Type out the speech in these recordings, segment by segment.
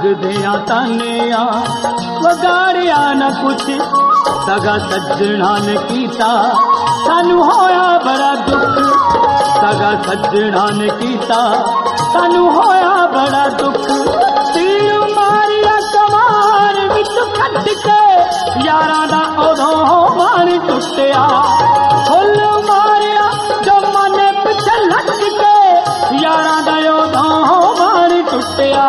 लगदियां तानिया वगाड़िया न कुछ सगा सज्जणा ने कीता सानू होया बड़ा दुख सगा सज्जणा ने कीता सानू होया बड़ा दुख तीर मारिया कमार विच कट के यारां दा उदों मान टुटिया फुल मारिया जो मन पिछे लट के यारां दा उदों मान टुटिया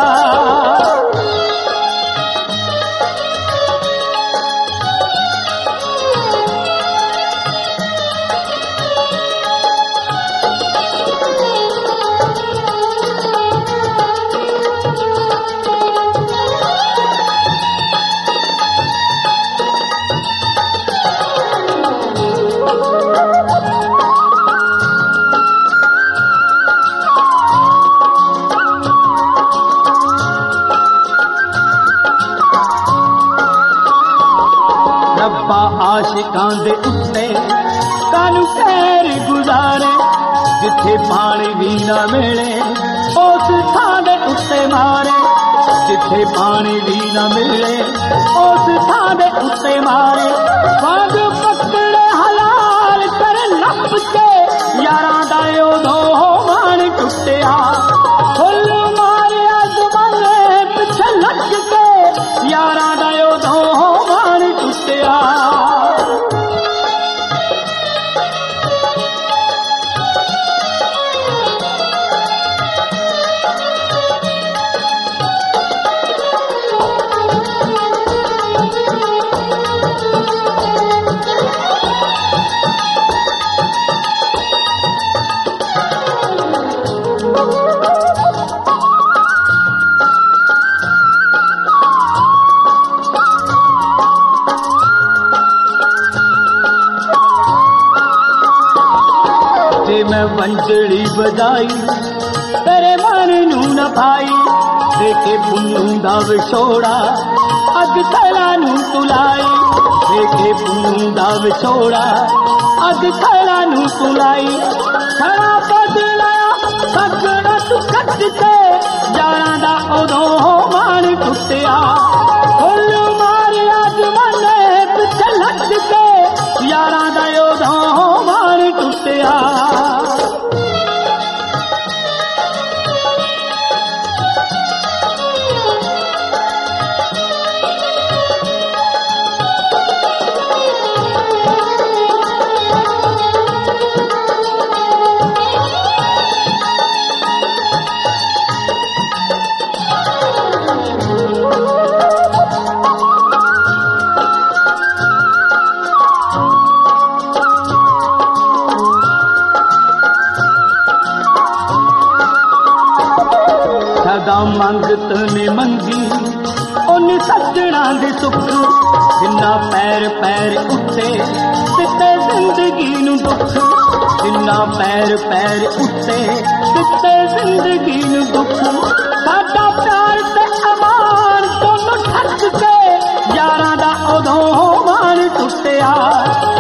रब्बा आशिकां दे उत्ते कानू खैर गुजारे जिथे पानी भी ना मिले उस थां दे उत्ते मारे जिथे पानी भी ना मिले उस थां दे उत्ते मारे वाग पकड़े हलाल कर नप के यारां दा उदों मान टुटिया फुल मारिया जमाने पिछे लट के यारां दा उदों मान टुटिया मैं वंजड़ी बजाई तेरे मन नू न पाई देखे पुन्नू दा विछोड़ा अग थैला नू तुलाई देखे पुन्नू दा विछोड़ा अग थैला नू तुलाई खड़ा बदलाया सगड़ा तू कट के यारां दा उदों मान टुटिया फुल मारिया जमाने पिछे लट के यारां दा उदों मान टुटिया सदा मंगत ने मंगी उन सज्जणा दे सुख जिन्ना पैर पैर उत्ते दिते जिंदगी नू दुख जिन्ना पैर पैर उत्ते दिते जिंदगी नू दुख साडा प्यार ते अमान दोनों ठक के यारां दा उदों मान टुटिया